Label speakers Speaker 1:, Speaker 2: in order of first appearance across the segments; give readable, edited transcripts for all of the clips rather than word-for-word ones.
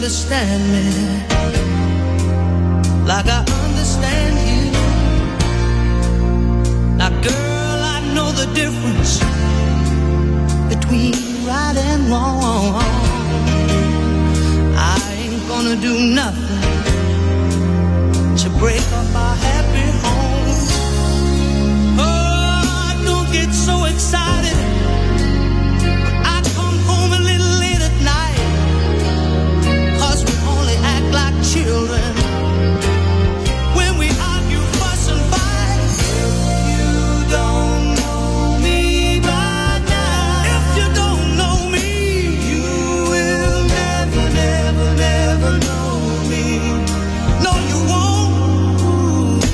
Speaker 1: understand me like I understand you. Now girl, I know the difference between right and wrong. I ain't gonna do nothing to break up our happy home. Oh, don't get so excited when I come home a little late at night, 'cause we only act like children when we argue, fuss and fight. If you don't know me by now, if you don't know me, you will never, never, never know me. No, you won't.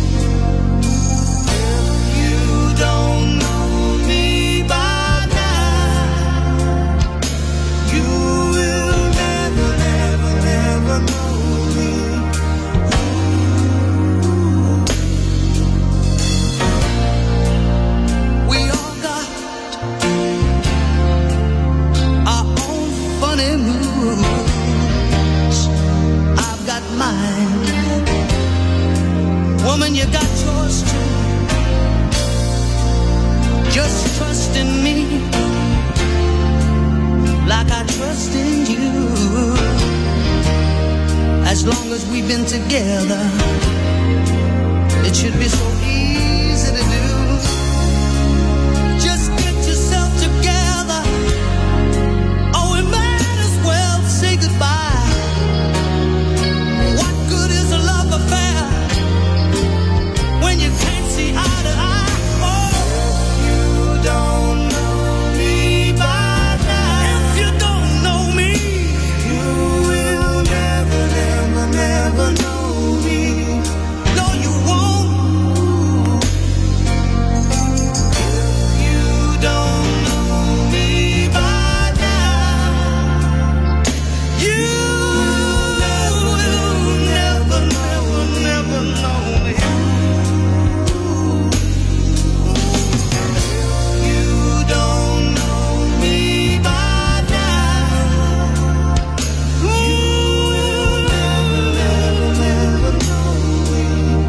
Speaker 1: If you don't know me by now, you will never, never, never know me. We all got our own funny moods. I've got mine. Woman, you got yours too. Just trust in me like I trust in you. As long as we've been together, it should be so easy to do. Just get yourself together, or we might as well say goodbye. What good is a love affair when you can't see eye to eye? Oh, you don't know me by now. If you don't know me, you will never, never, never know me. No, you won't. If you don't know me by now, you will never, never, never know me. You don't know me by now, you will never, never, never know me.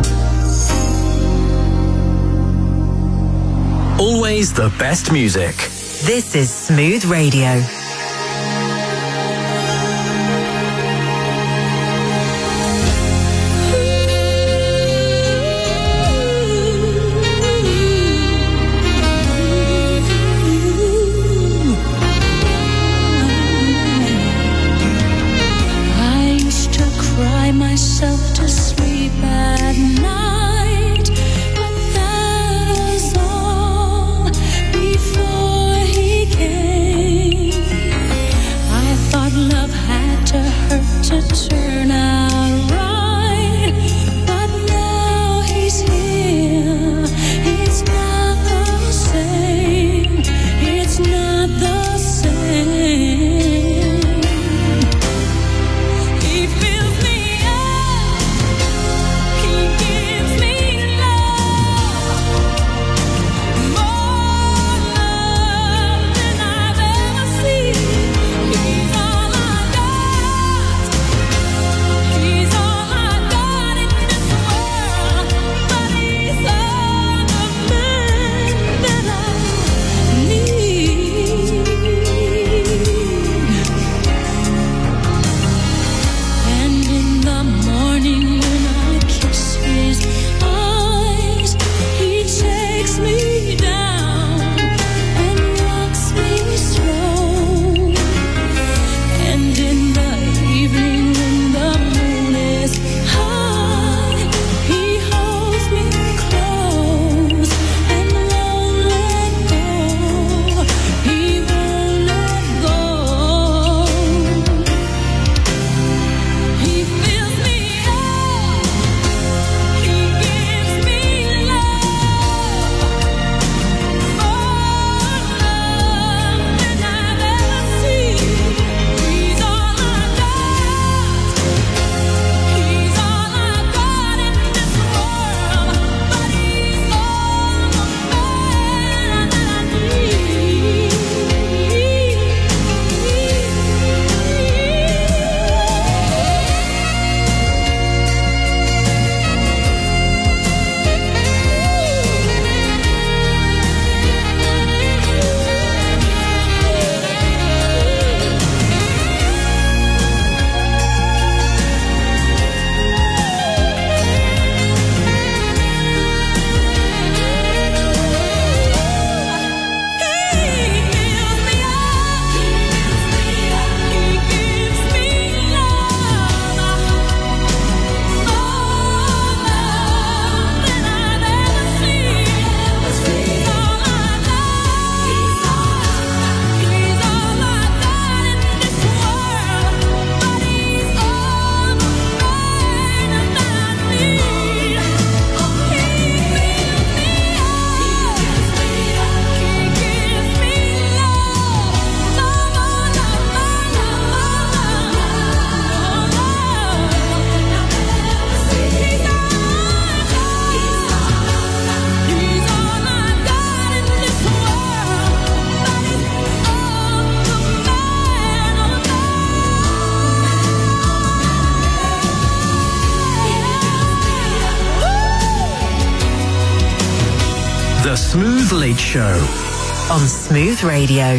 Speaker 2: Always the best music.
Speaker 3: This is Smooth Radio.
Speaker 4: I used to cry myself to sleep at night, but that was all before he came. I thought love had to hurt to turn out right, but now he's here. It's not the same. It's not the same. He fills me up. He gives me love, more love than I've ever seen. He's all I got. He's
Speaker 2: Smooth Late Show
Speaker 3: on Smooth Radio.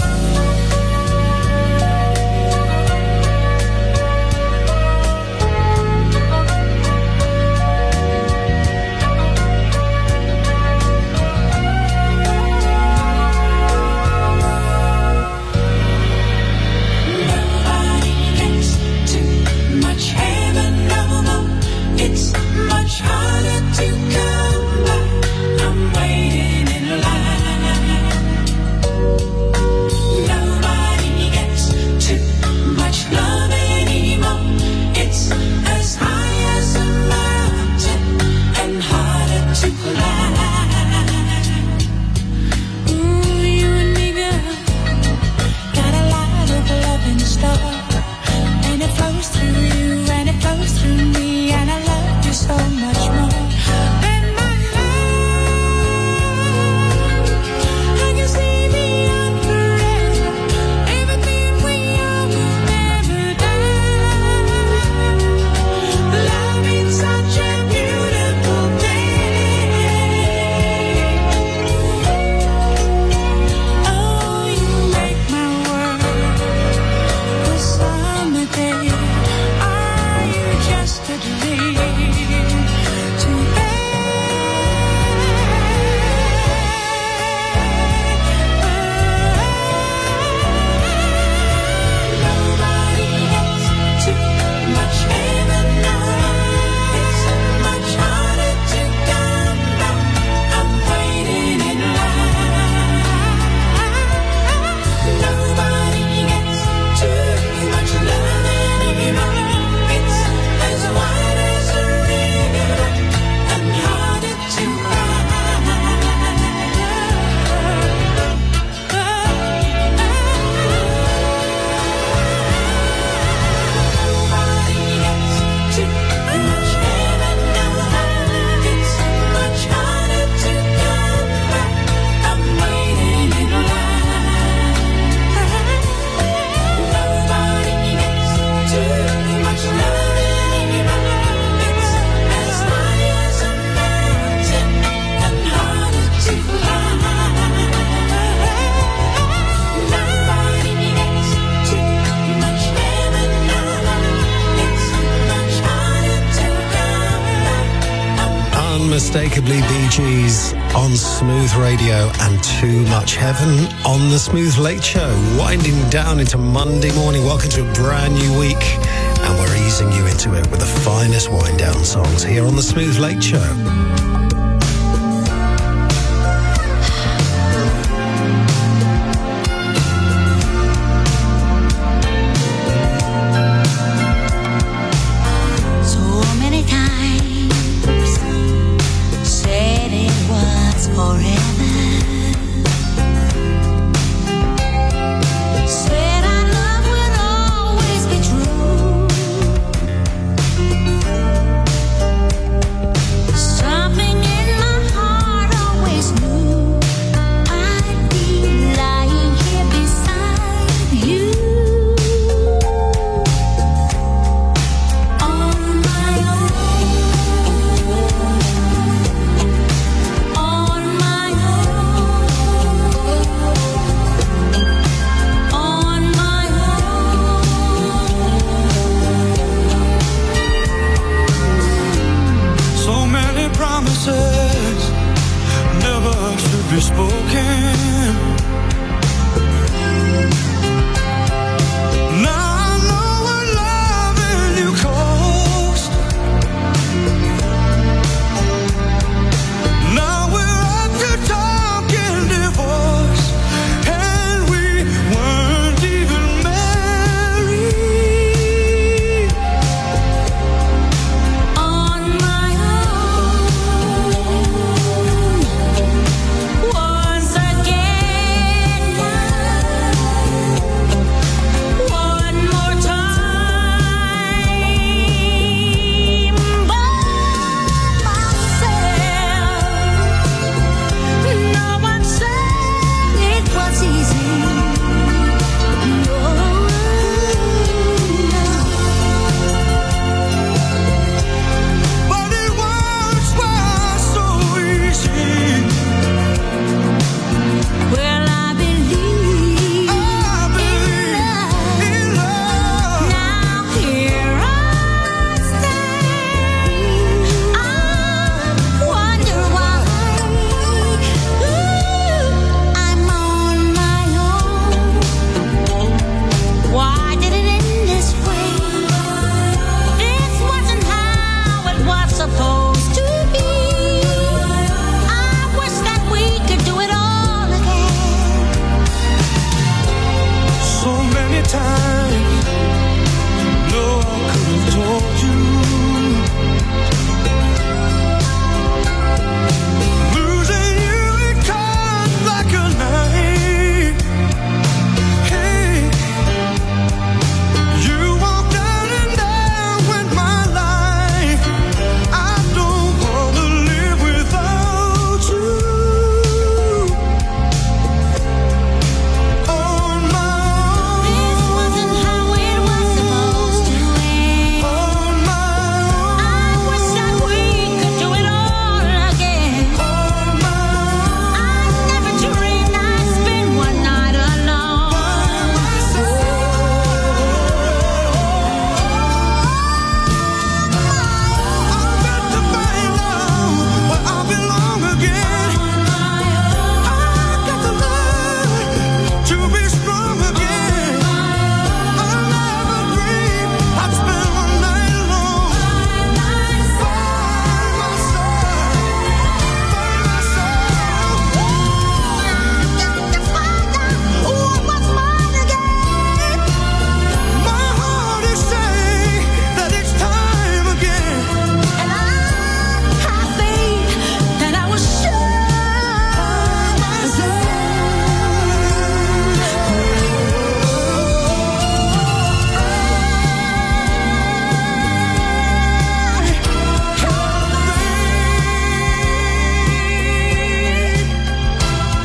Speaker 5: Unmistakably Bee Gees on Smooth Radio and Too Much Heaven on the Smooth Late Show. Winding down into Monday morning. Welcome to a brand new week, and we're easing you into it with the finest wind down songs here on the Smooth Late Show.
Speaker 4: Something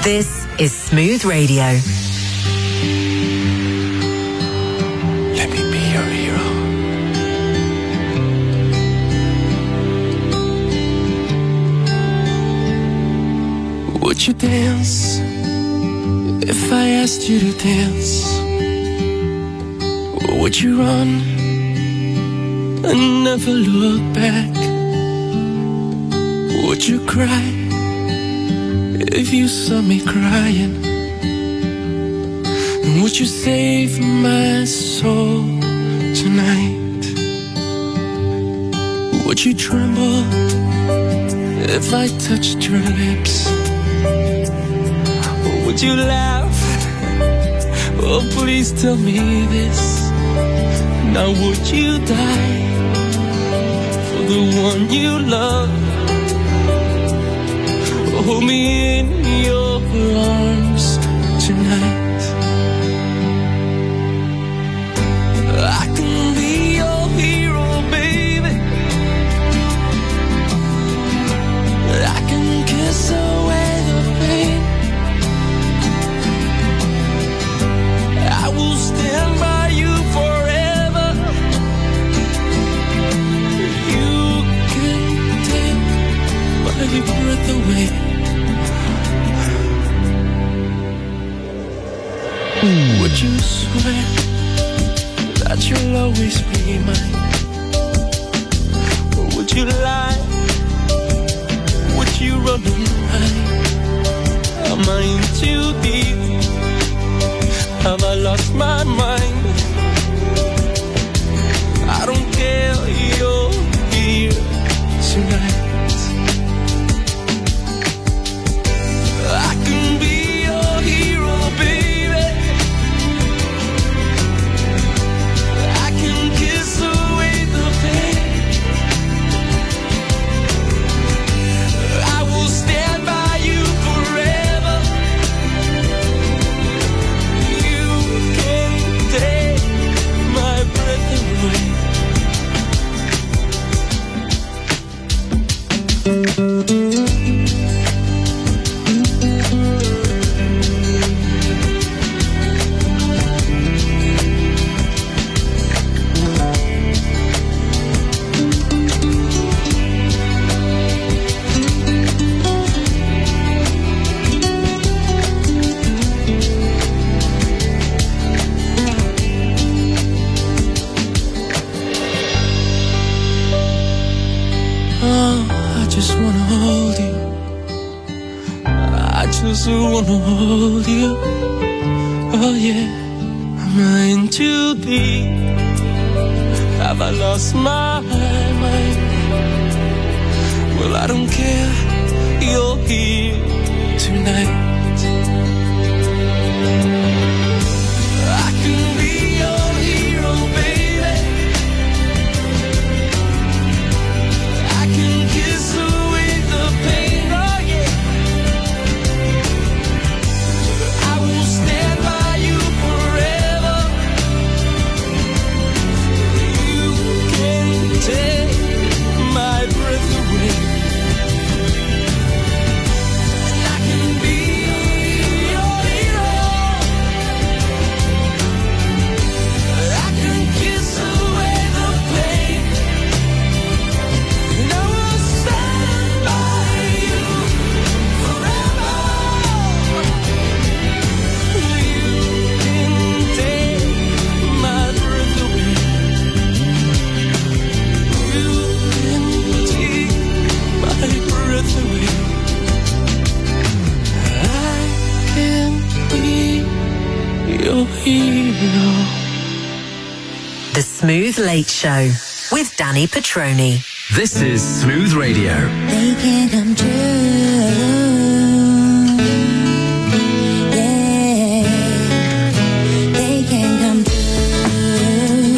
Speaker 3: This is Smooth Radio.
Speaker 6: Let me be your hero. Would you dance if I asked you to dance? Or would you run and never look back? Would you cry if you saw me crying? And would you save my soul tonight? Would you tremble if I touched your lips? Or would you laugh? Oh, please tell me this. Now would you die for the one you love? Hold me in your arms tonight. I can be your hero, baby. I can kiss away the pain. I will stand by you forever. You can take my breath away. Would you swear that you'll always be mine? Or would you lie? Would you run and hide? Am I in too deep? Have I lost my mind? I don't care, you're here tonight. I can be your hero, baby. I can kiss away the pain. I will stand by you forever. You can take my breath away. Wanna hold you. Oh yeah, am I in too deep? Have I lost my mind? Well, I don't care, you're here tonight. I can be your hero, baby. I can kiss away the pain, oh yeah. Stand by you forever. You can take my breath away. And I can be your hero. I can kiss away the pain. And I will stand by you forever.
Speaker 3: The Smooth Late Show with Danny Petroni.
Speaker 2: This is Smooth Radio.
Speaker 4: They can come true. Yeah, they can come true.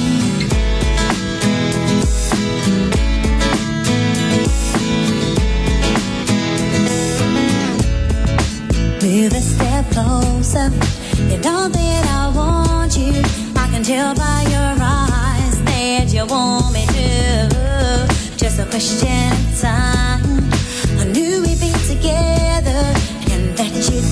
Speaker 4: Move a step closer. You know that I want you. I can tell by your eyes that you want me to. Just a question of time. I knew we'd be together and that you'd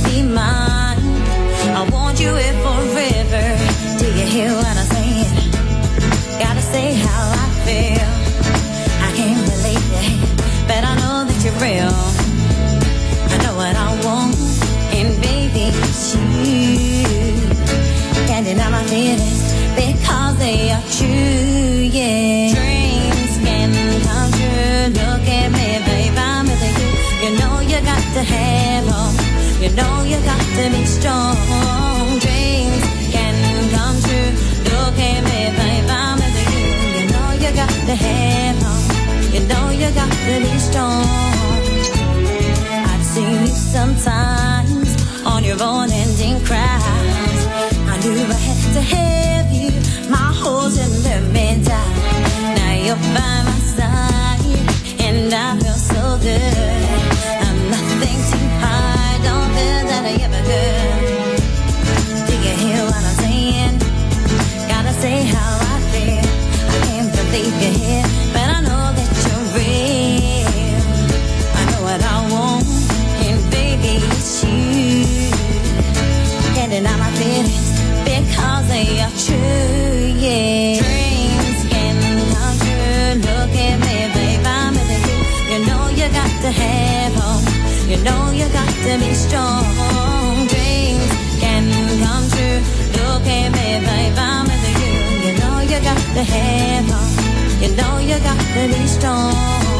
Speaker 4: you it forever. Do you hear what I'm saying? Gotta say how I feel. I can't believe it, but I know that you're real. I know what I want, and baby, it's you. Can't deny my feelings because they are true, yeah. Dreams can come true. Look at me, babe, I'm with you. You know you got to have hope. You know you got to be strong. Dreams can come true. Look at me, babe, I'm with you. You know you got to have hope. You know you got to be strong. I've seen you sometimes on your own ending cries. I knew I had to have you. My holes and let me die. Now you're by my side, and I feel so good. I'm nothing too hard, don't feel that I ever could. Do you hear what I'm saying? Gotta say how I feel. I can't believe you're here, but I know that you're real. I know what I want, and baby, it's you. Can't deny my feelings because they are true, yeah. Dreams can come true. Look at me, babe, I'm with you. You know you got to have hope. You know you got to be strong. Dreams can come true. Look at me, babe, I'm with you. You know you got to have hope. You know you got to be strong.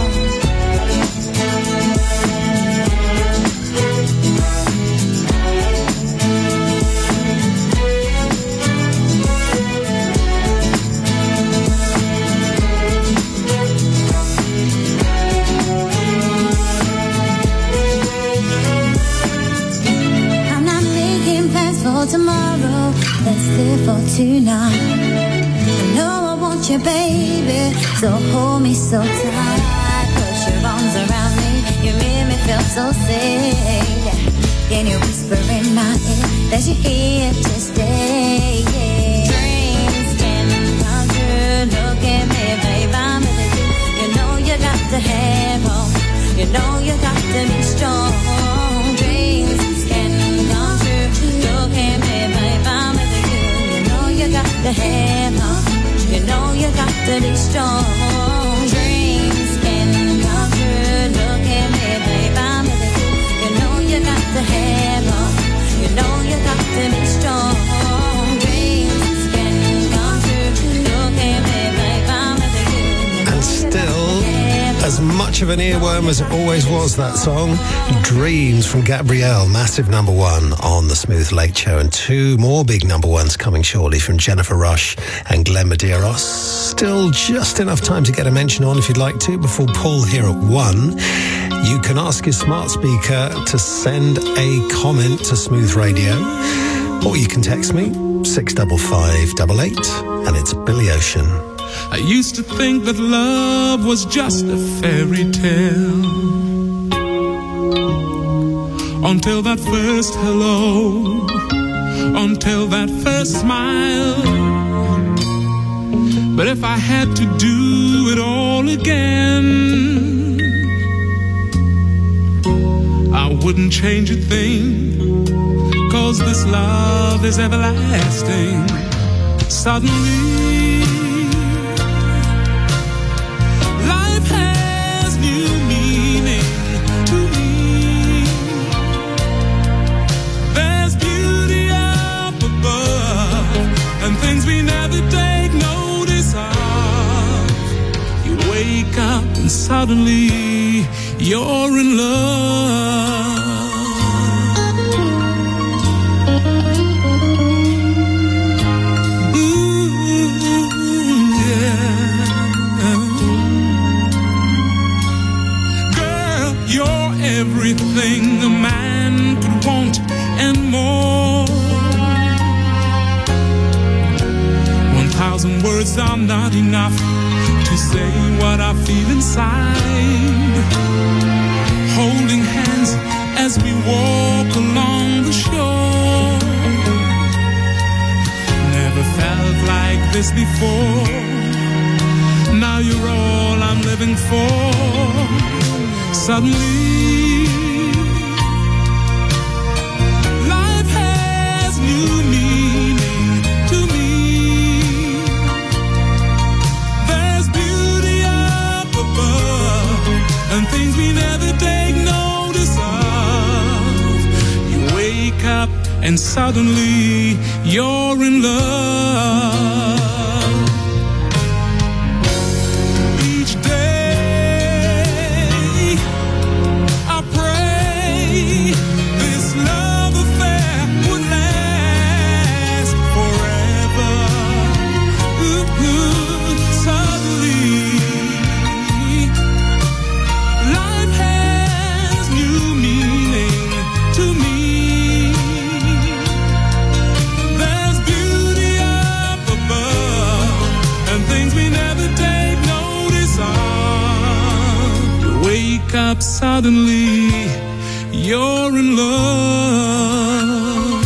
Speaker 4: For tomorrow, let's live for tonight. I know I want you, baby, so hold me so tight. Put your arms around me, you make me feel so safe. Can you whisper in my ear that you're here to stay? Yeah. Dreams can come true. Look at me, babe, I'm with you. You know you got to have hope. You know you got to be strong. Dreams can come true. Look at me, babe, I'm with you. You know you got to have hope. You know you got to be strong. Dreams can come true. Look at me, babe, I'm with you. You know you got to have hope. You know you got to be strong. Dreams can come true. Look at me, babe, I'm with you.
Speaker 5: And still, as much of an earworm as it always was, that song, Dreams from Gabrielle, massive number one on the Smooth Late Show, and two more big number ones coming shortly from Jennifer Rush and Glenn Medeiros. Still just enough time to get a mention on if you'd like to before Paul here at 1. You can ask your smart speaker to send a comment to Smooth Radio, or you can text me 65588, and it's Billy Ocean.
Speaker 6: I used to think that love was just a fairy tale, until that first hello, until that first smile. But if I had to do it all again, I wouldn't change a thing, 'cause this love is everlasting. Suddenly up and suddenly you're in love. Ooh, yeah. Girl, you're everything a man could want and more. 1,000 words are not enough to say what I feel inside. Holding hands as we walk along the shore. Never felt like this before. Now you're all I'm living for. Suddenly life has new meaning.
Speaker 7: and suddenly you're in love. Each day I pray this love affair would last forever. Suddenly life has new meaning to me. There's beauty up above and things we never take notice of. You wake up suddenly, you're in love.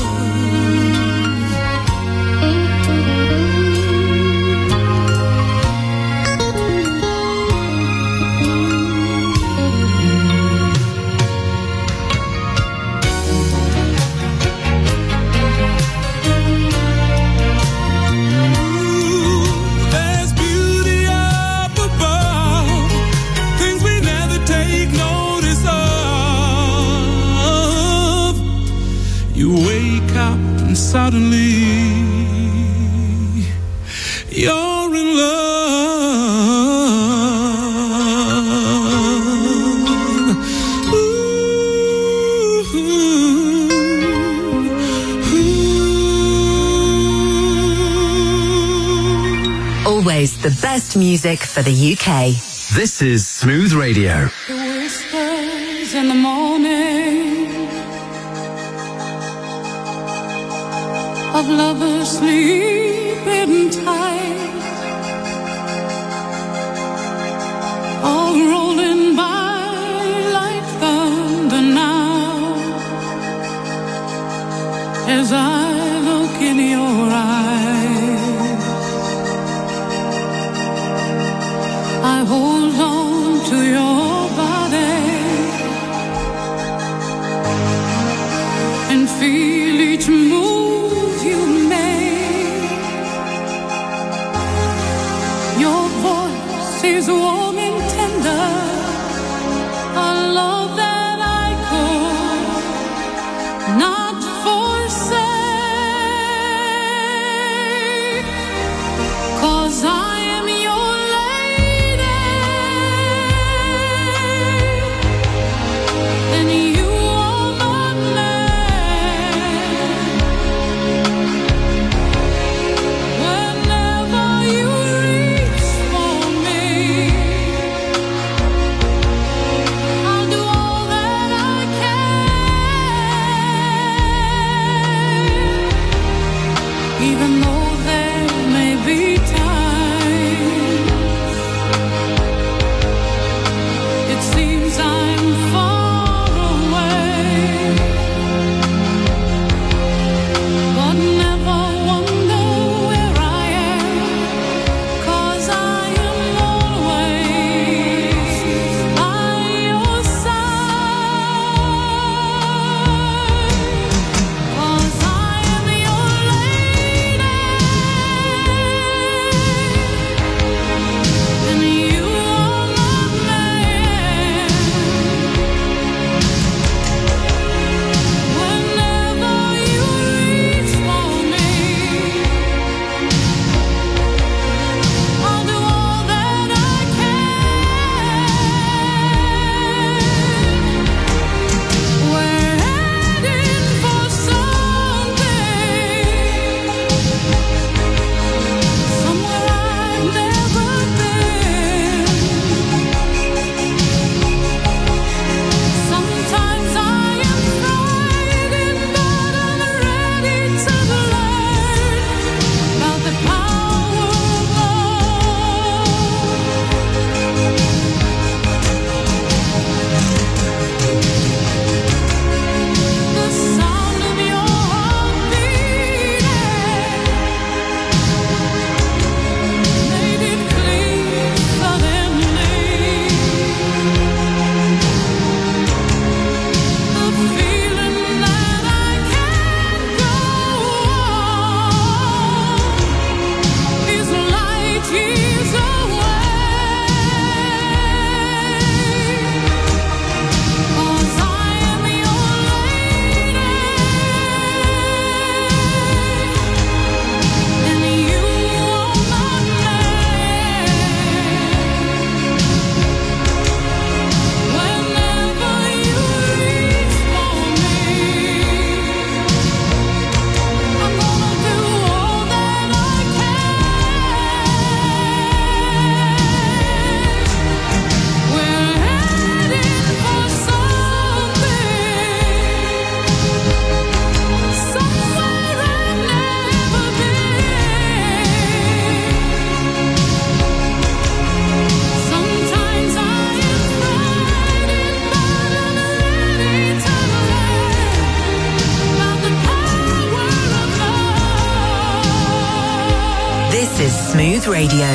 Speaker 7: There's beauty up above, things we never take notice of. You wake up and suddenly you're in love.
Speaker 3: Always the best music for the UK.
Speaker 2: This is Smooth Radio.
Speaker 8: The whispers in the morning of lovers sleeping tight, all rolling by like thunder now, as I look in your eyes. I hold on to your body and feel each move you make. Your voice is warm and tender, a love that I could not forsake, 'cause I am your lady and you are my man. Whenever you reach for me,
Speaker 3: This is Smooth Radio.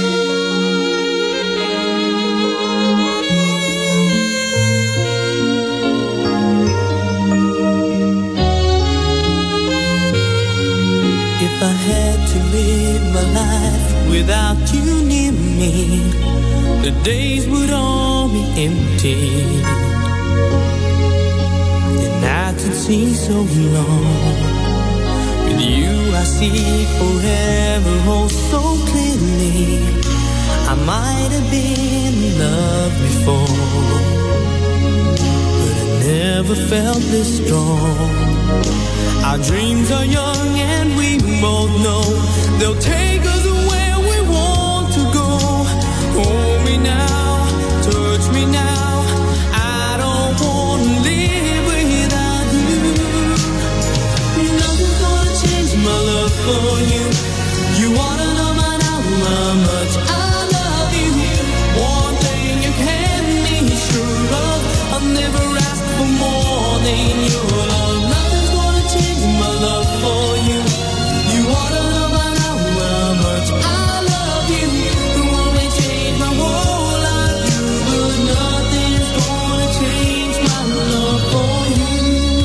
Speaker 1: If I had to live my life without you near me, the days would all be empty. The nights would seem so long. With you I see forever oh so clearly. I might have been in love before, but I never felt this strong. Our dreams are young and we both know they'll take us where we want to go. Hold me now, touch me now, I don't want to live without you. Nothing's gonna change my love for you. You wanna know by now how much I love you. One thing you can be sure of, I'll never ask for more than your love. Nothing's gonna change my love for you. You wanna know by now how much I love you. The one may change my whole life, but nothing's gonna change my love for you.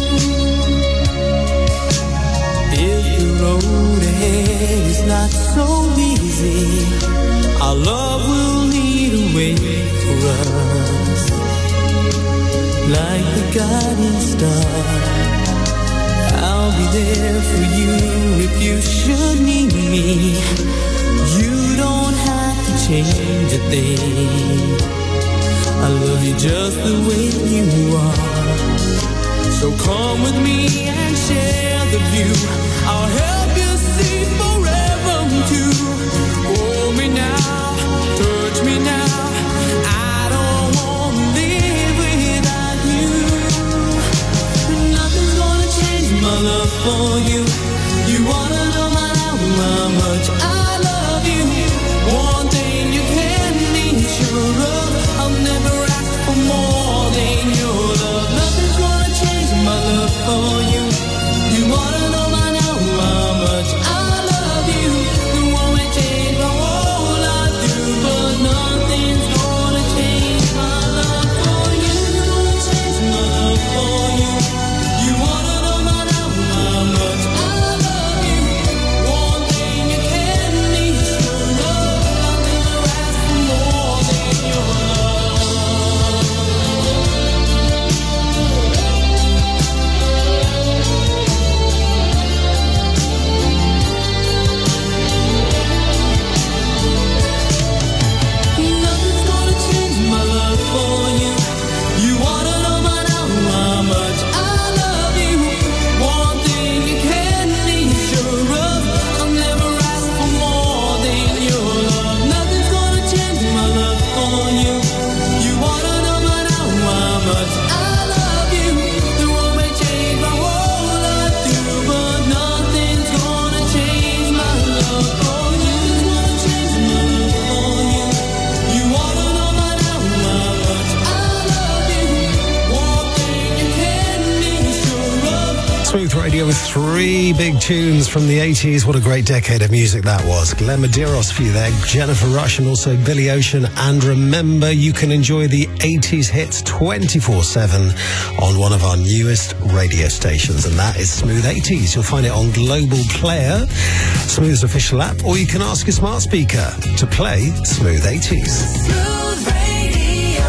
Speaker 1: If the road ahead is not so easy, our love will lead a way for us, like the guiding star. I'll be there for you if you should need me. You don't have to change a thing. I love you just the way you are. So come with me and share the view. I'll help you see forever too. Hold me now, touch me now, I don't want to live without you. Nothing's gonna change my love for you. You wanna know by now how much I love you. One thing you can be sure of, I'll never ask for more than your love. Nothing's gonna change my love for you. You wanna know by now how much I love you. The one may change my whole life through, but nothing's gonna change my love for you. Change my love for you. You wanna know by now how much I love you. One thing you can be sure of, I'll never ask for more than your love. Nothing's gonna change my love for you. You wanna know by now how much I love you. One thing you can be sure of, I'll never ask for more than your love. Nothing's gonna change my love for you. You wanna know by now how much I love you. The world may change my whole life through, but nothing's gonna change my love for you. Change my love for you. You wanna know by now how much I love you. One thing you can be sure of.
Speaker 5: Smooth Radio with three big tunes from the 80s. What a great decade of music that was. Glenn Medeiros for you there, Jennifer Rush and also Billy Ocean. And remember, you can enjoy the 80s hits 24/7 on one of our newest radio stations, and that is Smooth 80s. You'll find it on Global Player, Smooth's official app, or you can ask your smart speaker to play Smooth 80s.
Speaker 1: Smooth Radio.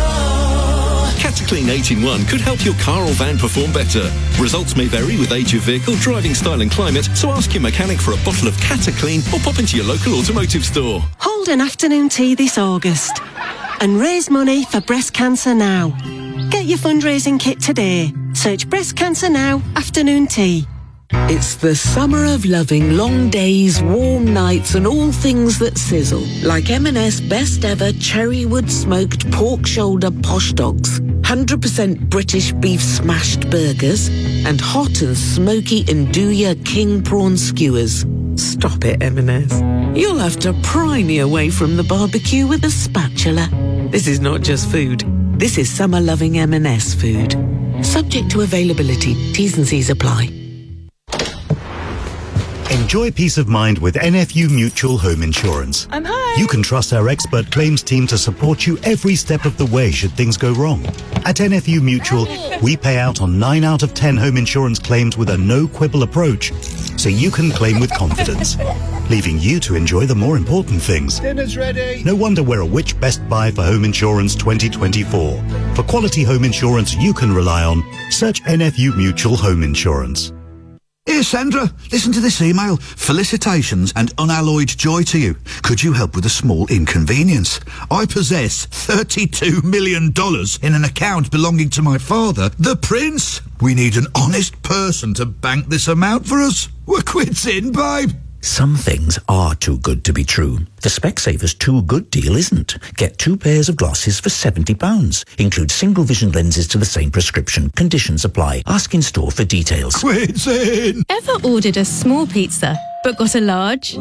Speaker 9: Cataclean 18-1 could help your car or van perform better. Results may vary with age of vehicle, driving style and climate, so ask your mechanic for a bottle of Cataclean or pop into your local automotive store.
Speaker 10: Hold an afternoon tea this August and raise money for Breast Cancer Now. Get your fundraising kit today. Search Breast Cancer Now afternoon tea.
Speaker 11: It's the summer of loving long days, warm nights and all things that sizzle. Like M&S best ever cherrywood smoked pork shoulder posh dogs, 100% British beef smashed burgers and hot and smoky Nduja king prawn skewers. Stop it, M&S. You'll have to pry me away from the barbecue with a spatula. This is not just food. This is summer loving M&S food. Subject to availability. T's and C's apply.
Speaker 5: In
Speaker 12: Enjoy peace of mind with NFU Mutual Home Insurance.
Speaker 13: I'm home.
Speaker 12: You can trust our expert claims team to support you every step of the way should things go wrong. At NFU Mutual, we pay out on 9 out of 10 home insurance claims with a no-quibble approach, so you can claim with confidence, leaving you to enjoy the more important things.
Speaker 14: Dinner's ready.
Speaker 12: No wonder we're a Which Best Buy for Home Insurance 2024. For quality home insurance you can rely on, search NFU Mutual Home Insurance.
Speaker 15: Here, Sandra, listen to this email. Felicitations and unalloyed joy to you. Could you help with a small inconvenience? I possess $32 million in an account belonging to my father, the Prince. We need an honest person to bank this amount for us. We're quits in, babe.
Speaker 16: Some things are too good to be true. The Specsavers Too Good deal isn't. Get 2 pairs of glasses for £70. Include single vision lenses to the same prescription. Conditions apply. Ask in store for details.
Speaker 15: Quits in!
Speaker 17: Ever ordered a small pizza but got a large?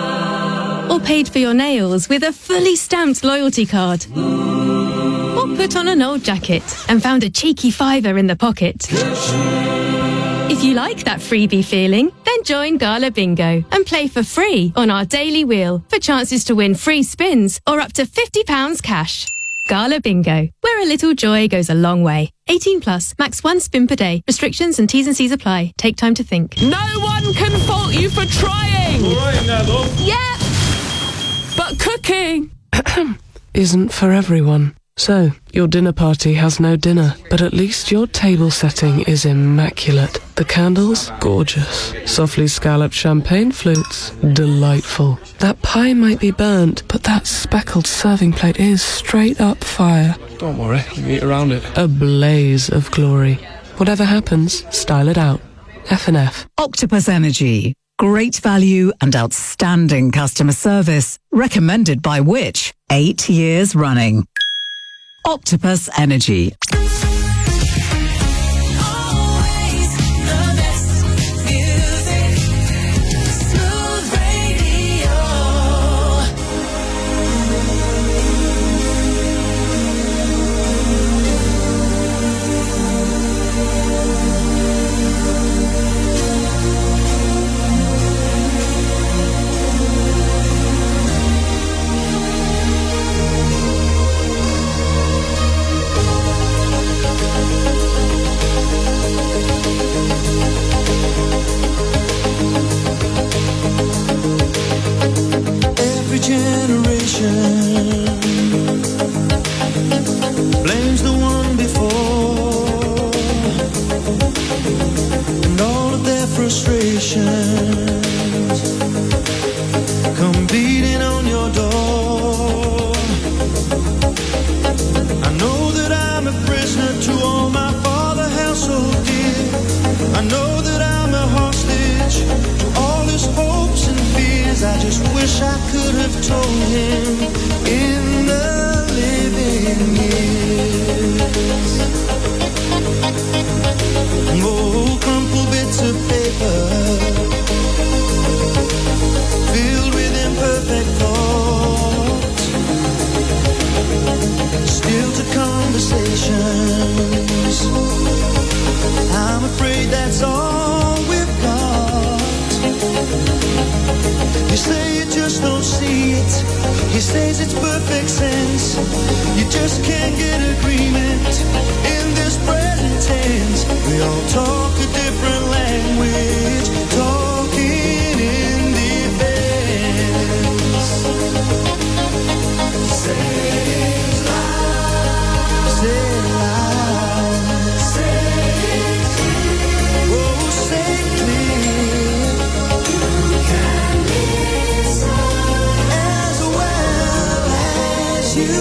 Speaker 17: Or paid for your nails with a fully stamped loyalty card? Or put on an old jacket and found a cheeky £5 in the pocket? If you like that freebie feeling, then join Gala Bingo and play for free on our daily wheel for chances to win free spins or up to £50 cash. Gala Bingo, where a little joy goes a long way. 18 plus, max 1 spin per day. Restrictions and T's and C's apply. Take time to think.
Speaker 18: No one can fault you for trying!
Speaker 14: All right now, love.
Speaker 18: Yeah! But cooking isn't for everyone. So, your dinner party has no dinner, but at least your table setting is immaculate. The candles, gorgeous. Softly scalloped champagne flutes, delightful. That pie might be burnt, but that speckled serving plate is straight up fire.
Speaker 14: Don't worry, we can eat around it.
Speaker 18: A blaze of glory. Whatever happens, style it out. F&F.
Speaker 19: Octopus Energy. Great value and outstanding customer service. Recommended by Which? 8 years running. Octopus Energy.
Speaker 1: Blames the one before, and all of their frustrations come beating on your door. I know that I'm a prisoner to all my father held so dear. I know that I'm a hostage to all his hopes and fears. I just wish I could have told him in the living years. Oh, crumpled bits of paper filled with imperfect thoughts, still to conversations. I'm afraid that's all we've got. You say you just don't see it. He says it's perfect sense. You just can't get agreement in this present tense. We all talk a different language, talking in defense. Say it loud, say it loud, say it clear. Oh, say it clear. You can listen as well as you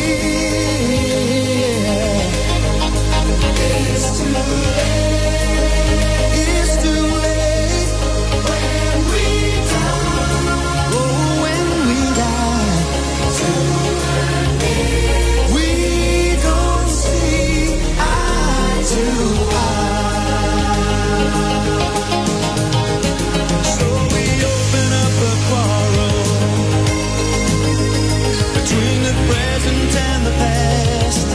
Speaker 1: hear. It's too late. It's too late when we die. Oh, when we die. We don't see eye to eye. So we open up a quarrel between the present and the past.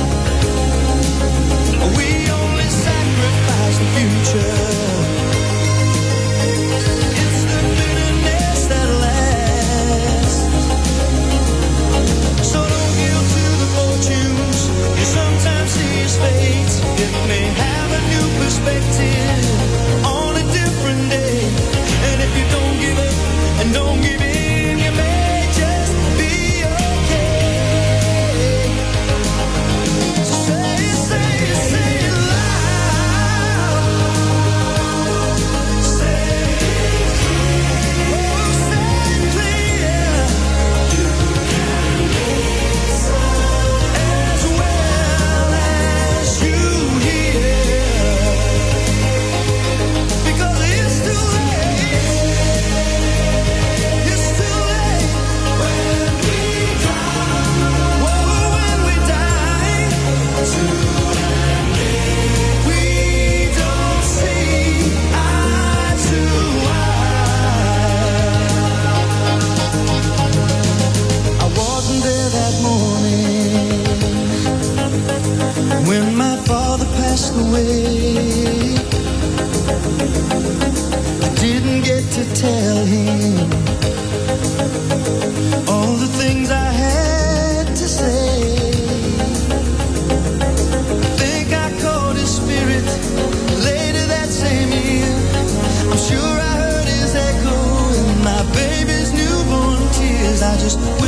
Speaker 1: We only sacrifice the future. It's the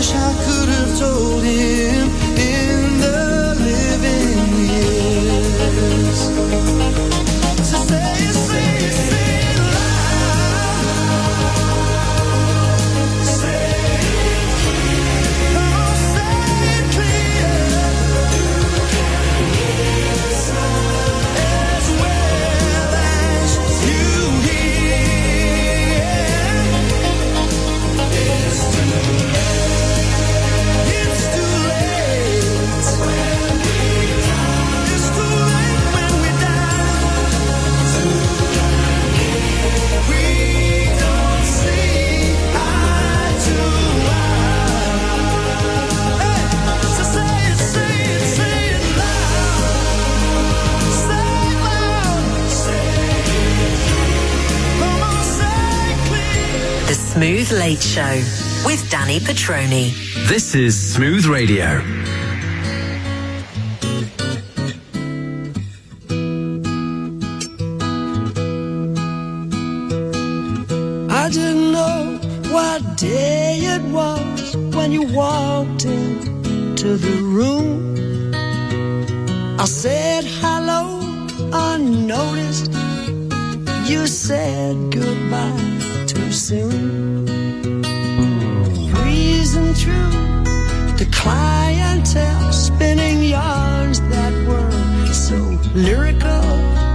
Speaker 1: wish I could have told him in the living years. So say it loud. Say it, come on, say it clear. As well as you hear. It's too late. It's too late. It's too late when we die. We don't see eye to eye. Hey, so say it loud. Say it loud. Come on, say it clear.
Speaker 3: The Smooth Late Show with Danny Petroni.
Speaker 2: This is Smooth Radio.
Speaker 1: I didn't know what day it was when you walked into the room. I said hello unnoticed. You said goodbye too soon. Breezing through the clientele, spinning yarns that were so lyrical.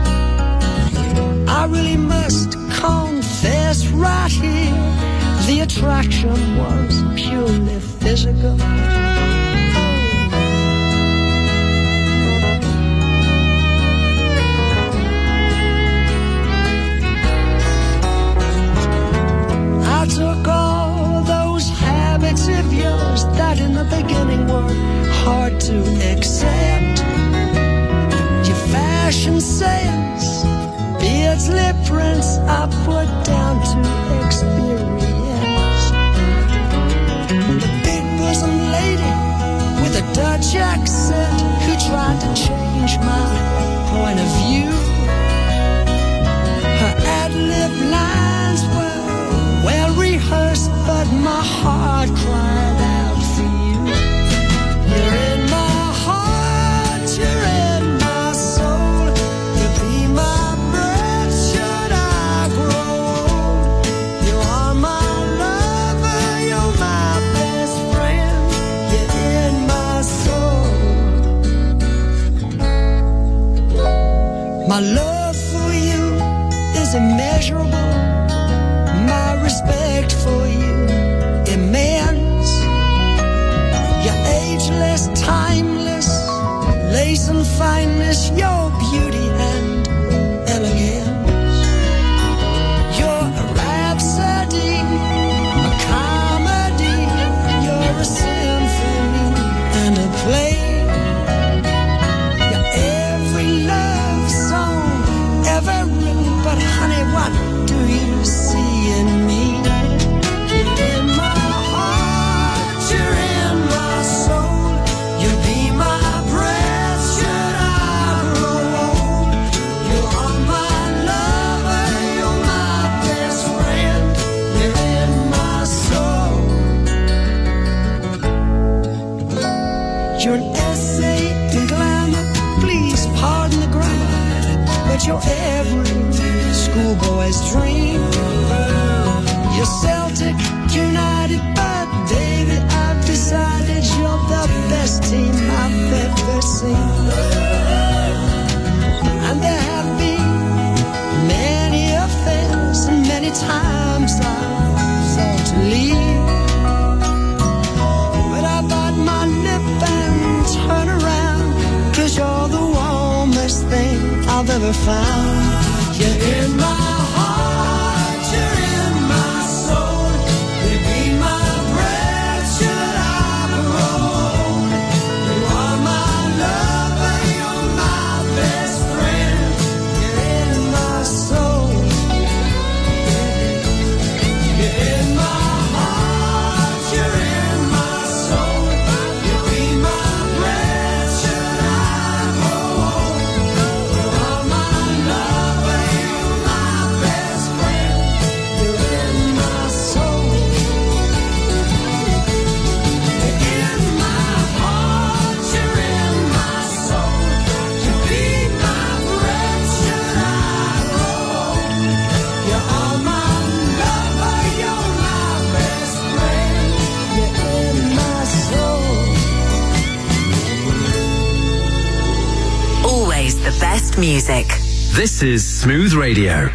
Speaker 1: I really must confess right here, the attraction was purely physical. I took all those habits of yours that in the beginning were hard to accept. Your fashion sense, beards, lip prints, I put down to experience. The big bosom lady with a Dutch accent who tried to change my point of view. Her ad-lib lines were well rehearsed, but my heart cried out for you. You're in my heart, you're in my soul. You'll be my breath should I grow old. You are my lover, you're my best friend. You're in my soul. My love for you is immeasurable. My respect for you immense. You're ageless, timeless, lace and fineness, your beauty and elegance. You're a rhapsody, a comedy, you're a symphony and a play. You're every love song ever written, but honey, what do you see in me? You're in my heart, you're in my soul. You'll be my breath should I grow old. You are my lover, you're my best friend. You're in my soul. You're an essay in glamour, please pardon the grammar, but you're every schoolboy's dream. You're Celtic United, but baby, I've decided you're the best team I've ever seen. And there have been many affairs, and many times I've thought to leave. But I bite my lip and turn around, 'cause you're the warmest thing I've ever found. You're in my heart, you're in my soul. You'll be my breath should I grow old. You are my lover, you're my best friend. You're in my soul. You're in my heart, you're in my soul. You'll be my breath should I grow old. You are my lover, you're my
Speaker 3: music.
Speaker 2: This is Smooth Radio.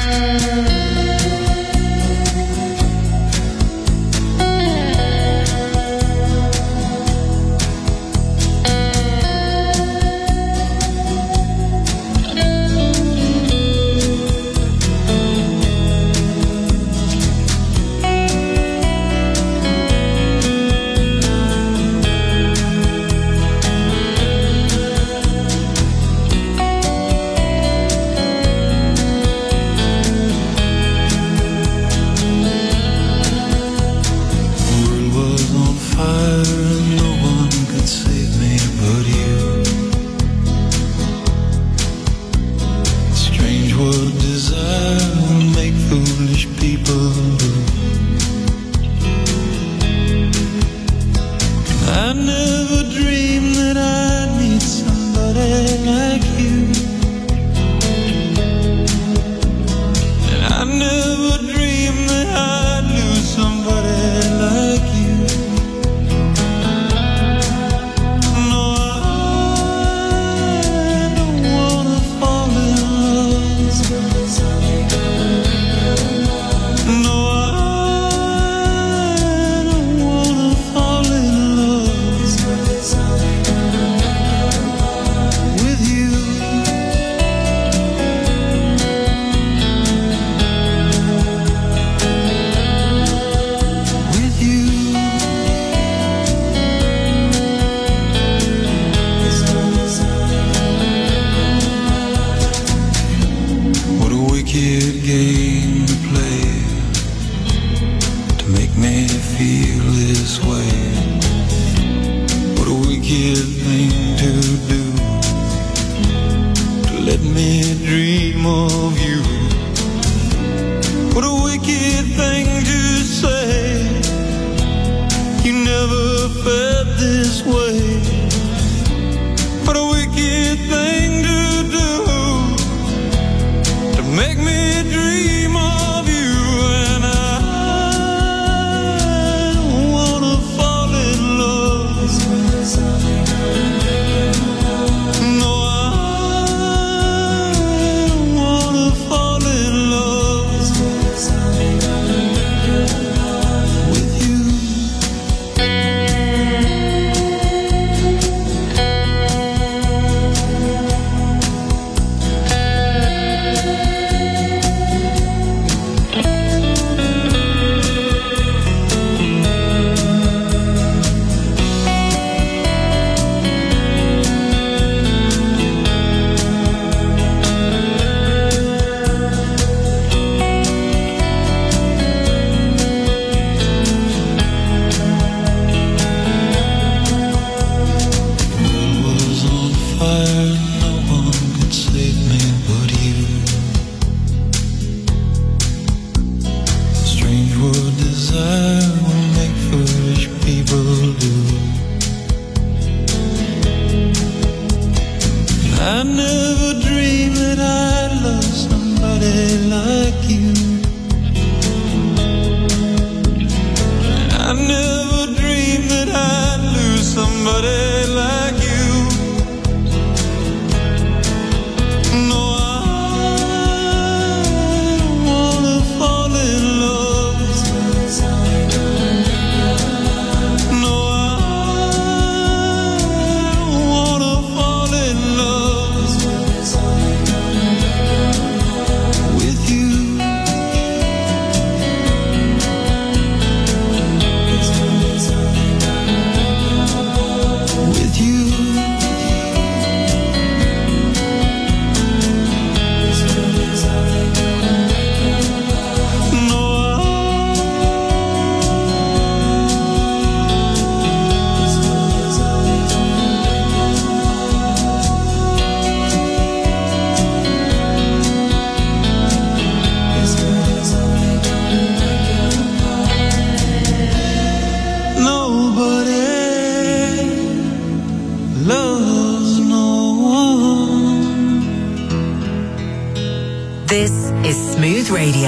Speaker 3: Smooth Radio.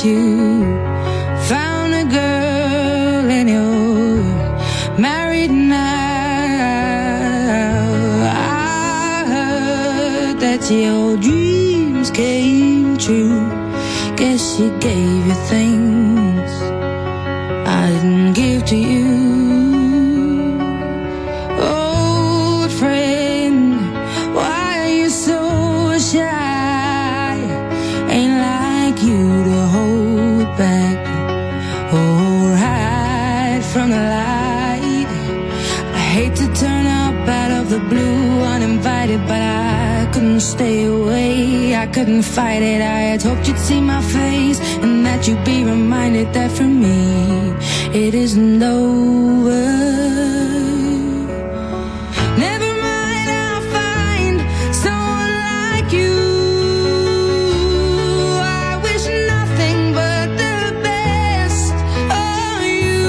Speaker 8: that you found a girl and you're married now. I heard that your dreams came true. Guess she gave you things I didn't give to you. Old friend, why are you so shy? Ain't like you to hold back or hide from the light. I hate to turn up out of the blue uninvited, but I couldn't stay away. I couldn't fight it. I had hoped you'd see my face and that you'd be reminded that for me it isn't over. Never mind, I'll find someone like you. I wish nothing but the best of you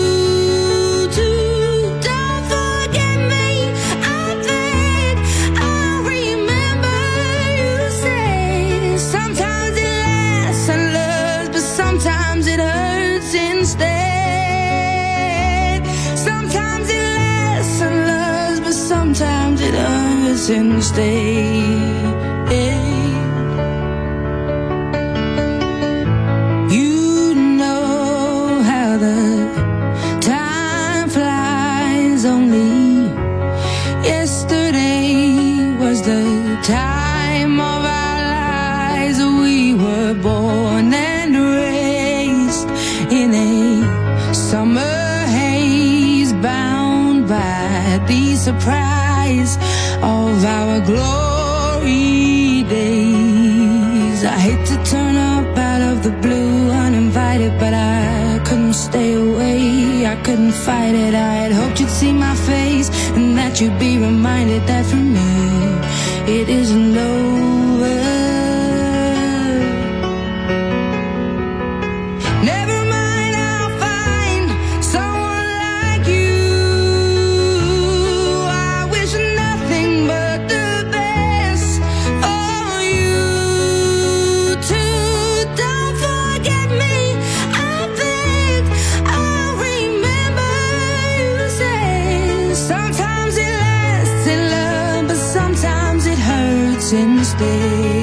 Speaker 8: too. Don't forget me, I beg. I remember you say sometimes it lasts and loves, but sometimes it hurts instead. Sometimes it lasts and loves, but sometimes it hurts instead. You know how the time flies. Only yesterday was the time of our lives. We were born and raised in a summer haze, bound by the surprise of our glory days. I hate to turn up out of the blue uninvited, but I couldn't stay away. I couldn't fight it. I had hoped you'd see my face and that you'd be reminded that for me it isn't over. Never mind, I'll find someone like you. I wish nothing but the best for you too. Don't forget me, I beg. I remember you say sometimes it lasts in love, but sometimes it hurts instead.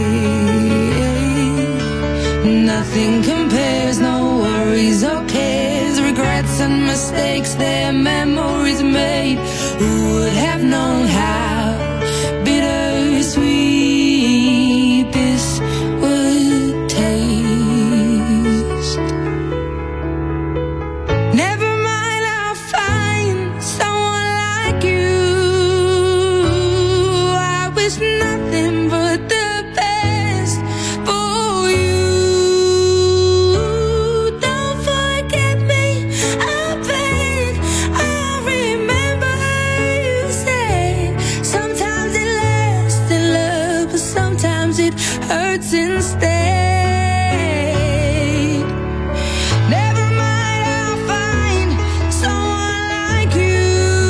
Speaker 8: Nothing compares, no worries or cares, regrets and mistakes, their memories made. Who would have known how bittersweet this would taste? Never mind, I'll find someone like you. I wish nothing but the best for you. Don't forget me, I beg. I remember you say sometimes it lasts in love, but sometimes it hurts instead. Never mind, I'll find someone like you.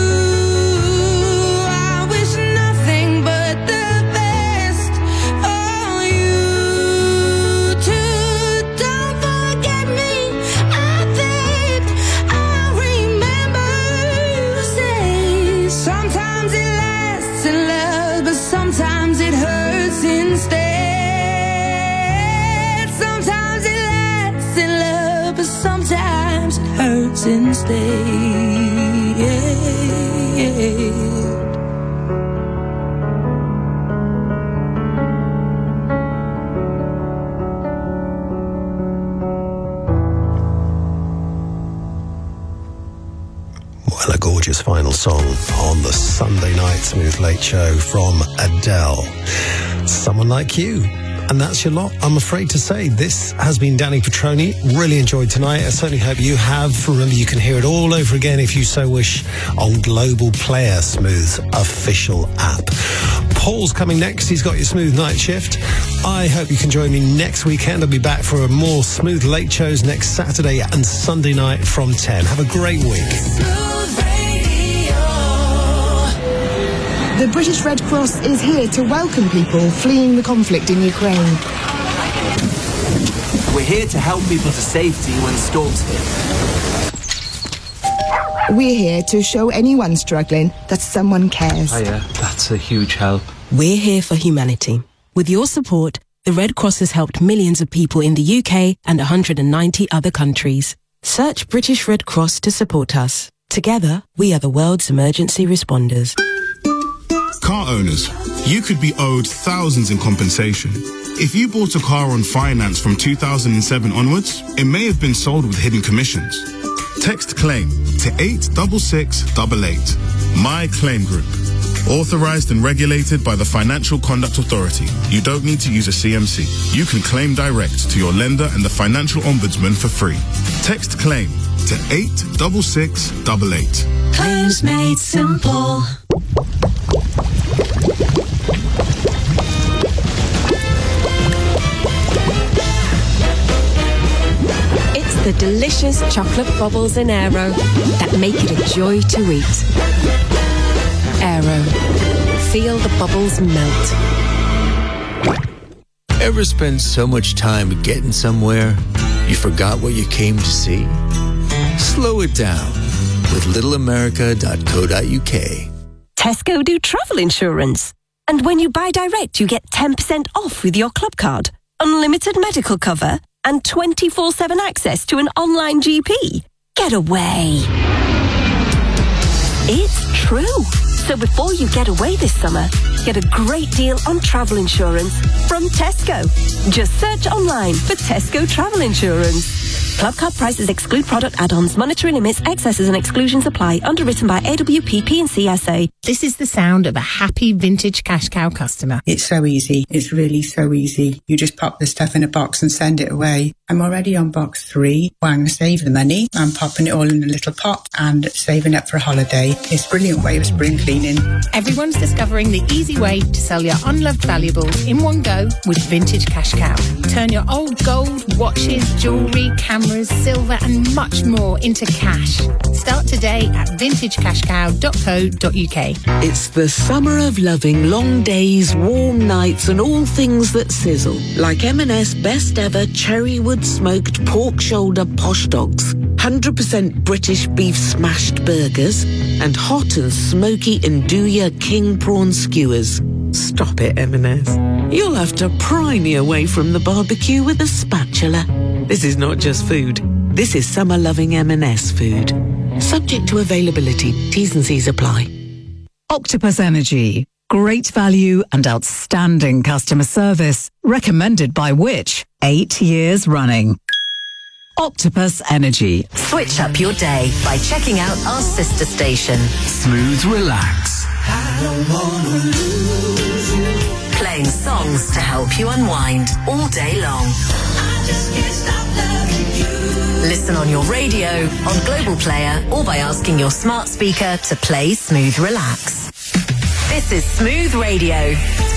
Speaker 8: I wish nothing but the best for you too. Don't forget me, I beg. I remember you say sometimes it lasts in love, but sometimes it hurts instead. Sometimes it lasts in love, but sometimes it hurts instead.
Speaker 5: Well, a gorgeous final song on the Sunday Night Smooth Late Show from Adele. Someone Like You. And that's your lot, I'm afraid to say. This has been Danny Petroni. Really enjoyed tonight. I certainly hope you have. Remember, you can hear it all over again if you so wish on Global Player, Smooth's official app. Paul's coming next. He's got your Smooth Night Shift. I hope you can join me next weekend. I'll be back for more Smooth Late Shows next Saturday and Sunday night from 10. Have a great week.
Speaker 13: The British Red Cross is here to welcome people fleeing the conflict in Ukraine. We're here to help people to safety when storms hit.
Speaker 20: We're here to show anyone struggling that someone cares.
Speaker 14: Hiya, that's a huge help.
Speaker 21: We're here for humanity. With your support, the Red Cross has helped millions of people in the UK and 190 other countries. Search British Red Cross to support us. Together, we are the world's emergency responders.
Speaker 22: Car owners, you could be owed thousands in compensation. If you bought a car on finance from 2007 onwards, it may have been sold with hidden commissions. Text CLAIM to 86688. My Claim Group. Authorized and regulated by the Financial Conduct Authority. You don't need to use a CMC. You can claim direct to your lender and the Financial Ombudsman for free. Text CLAIM to 86688.
Speaker 21: Claims made simple.
Speaker 23: It's the delicious chocolate bubbles in Aero that make it a joy to eat. Aero. Feel the bubbles melt.
Speaker 24: Ever spent so much time getting somewhere you forgot what you came to see? Slow it down with littleamerica.co.uk.
Speaker 25: Tesco do travel insurance. And when you buy direct, you get 10% off with your club card, unlimited medical cover, and 24/7 access to an online GP. Get away. It's true. So before you get away this summer, get a great deal on travel insurance from Tesco. Just search online for Tesco Travel Insurance. Club card prices exclude product add-ons, monetary limits, excesses and exclusions apply. Underwritten by AWPP and CSA.
Speaker 26: This is the sound of a happy vintage cash cow customer.
Speaker 27: It's so easy. It's really so easy. You just pop the stuff in a box and send it away. I'm already on box 3. Wang, save the money. I'm popping it all in a little pot and saving up for a holiday. It's a brilliant way of spring cleaning.
Speaker 26: Everyone's discovering the easy way to sell your unloved valuables in one go with Vintage Cash Cow. Turn your old gold, watches, jewellery, cameras, silver and much more into cash. Start today at vintagecashcow.co.uk.
Speaker 11: It's the summer of loving long days, warm nights and all things that sizzle. Like M&S best ever cherrywood smoked pork shoulder posh dogs, 100% British beef smashed burgers and hot and smoky Nduja king prawn skewers. Stop it, M&S. You'll have to pry me away from the barbecue with a spatula. This is not just food. This is summer-loving M&S food. Subject to availability. T's and C's apply.
Speaker 19: Octopus Energy. Great value and outstanding customer service. Recommended by Which? 8 years running. Octopus Energy.
Speaker 3: Switch up your day by checking out our sister station,
Speaker 2: Smooth Relax.
Speaker 1: I don't wanna lose you.
Speaker 3: Playing songs to help you unwind all day long.
Speaker 1: I just can't stop loving you.
Speaker 3: Listen on your radio, on Global Player, or by asking your smart speaker to play Smooth Relax. This is Smooth Radio.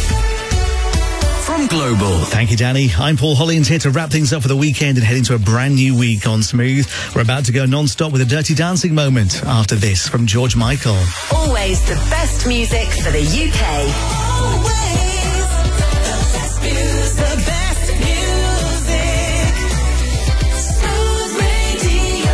Speaker 2: From Global.
Speaker 28: Thank you, Danny. I'm Paul Hollins here to wrap things up for the weekend and head into a brand new week on Smooth. We're about to go non-stop with a Dirty Dancing moment after this from George Michael.
Speaker 3: Always the best music for the UK.
Speaker 1: Always the best music. The best music. Smooth Radio.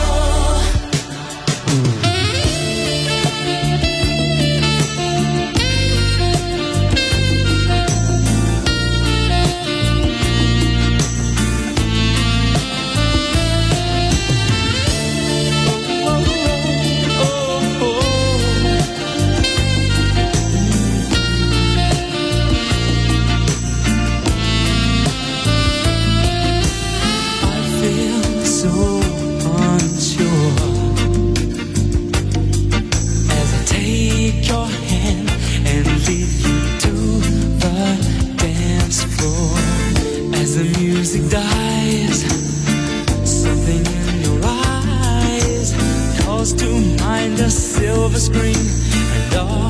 Speaker 6: Dies, something in your eyes calls to mind a silver screen and all